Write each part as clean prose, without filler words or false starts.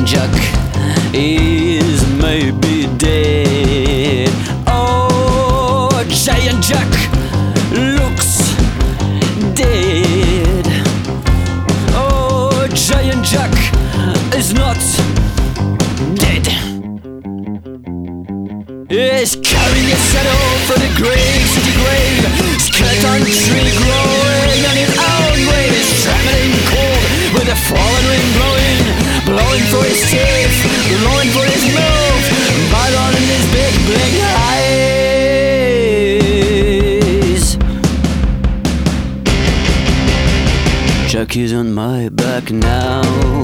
Jack is maybe dead. Oh, Giant Jack looks dead. Oh, Giant Jack is not dead. He's carrying his shadow from the grave, city grave. Skeleton tree growing on his own grave. He's trembling cold with the fallen wind blowing, blowing for his teeth, blowing for his mouth, bite on in his big black eyes. Jack is on my back now.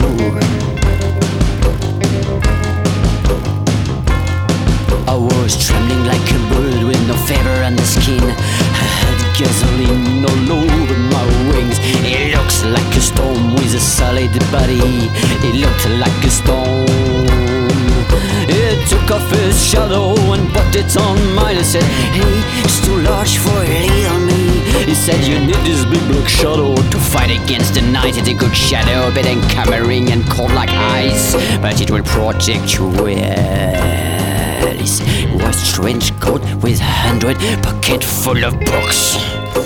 I was trembling like a bird with no feather on the skin. I had gasoline all over my wings. It looks like a storm with a solid body. It looked like a storm. It took off his shadow and put it on mine. I said, hey, it's too large for a little me. He said, you need this big black shadow to fight against the night. It's a good shadow, but encumbering and cold like ice, but it will protect you well. He was trench coat with 100 pocket full of books.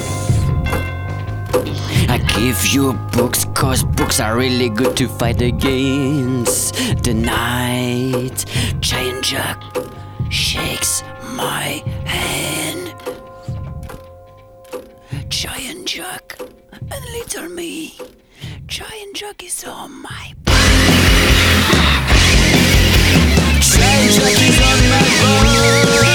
I give you books, cause books are really good to fight against the night. Giant Jack shakes my hand. Giant Jack and little me. Giant Jack is on my back. Giant Jack is on my back.